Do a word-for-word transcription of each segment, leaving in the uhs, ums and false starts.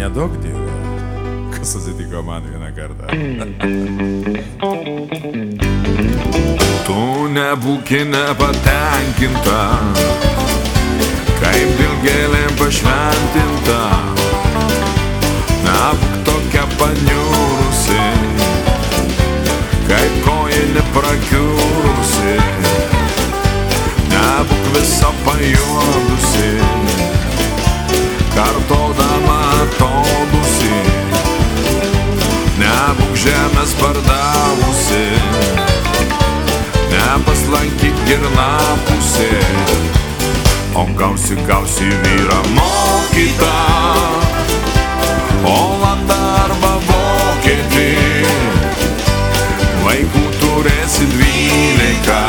Nedaug dieve, kas atsitiko man vieną kartą. Tu nebūki nepatenkinta, kaip dilgėlėm pašventinta. Nebūk tokia paniūrusi, kaip kojinė prakiūrusi. Nebūk visa pajuodusi, kartodama atodusi. Nebūk žemės pardavusi, nepaslankyk girnapusi. O gausi, gausi vyrą mokytą, Olandą arba vokietį. Vaikų turėsi dvylika,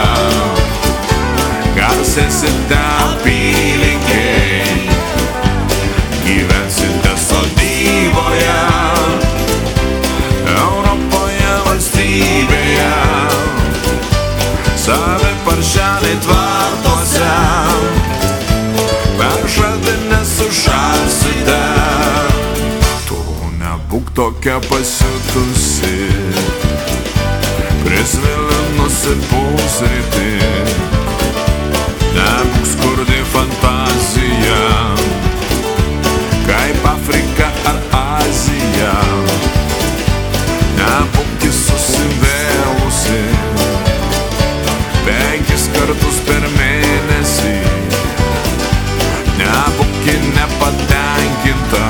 garsėsite apylinkiai. Gyvensite sodyboje, Europoje valstybėje. Savi paršeliai tvartuose, per šaltį nesušalsite. Tu nebūk tokia pasiutusi, prisvilinusi pusrytį. Nebūk skurdi fantazija, kaip Afrika ar Azija. Nebūk susivėlusi, penkis kartus per mėnesį. Nebūk nepatenkinta,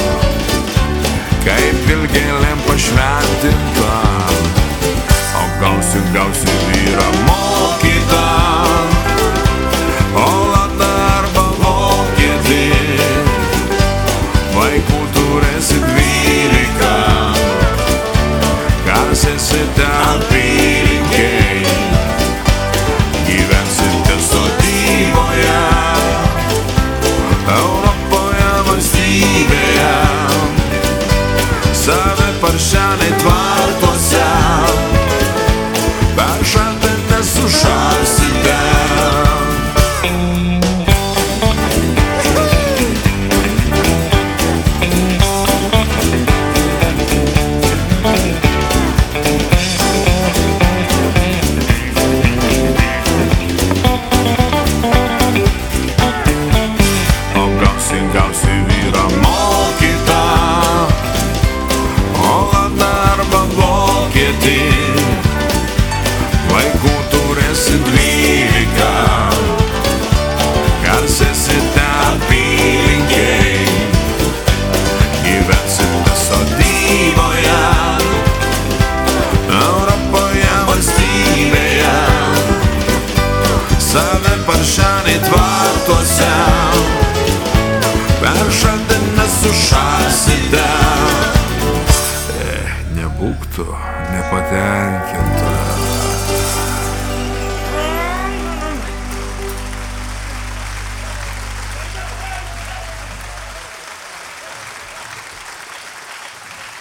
kaip dilgėlėm pašventinta. O gausi, gausi vyrą mokytą, Olandą arba vokietį. Vaikų turėsi dvylika, garsėsite apylinkiai. Gyvensite sodyboje, Europoje valstybėje. Savi paršeliai tvartuose, per šaltį nesušalsite. Gausi vyrą mokytą, Olandą arba vokietį. Vaikų turėsi dvylika, garsėsite apylinkiai. Gyvensite sodyboje, Europoje valstybėje. Savi paršeliai tvartuose, per šaltį nesušalsite. Eh, nebūk tu nepatenkinta.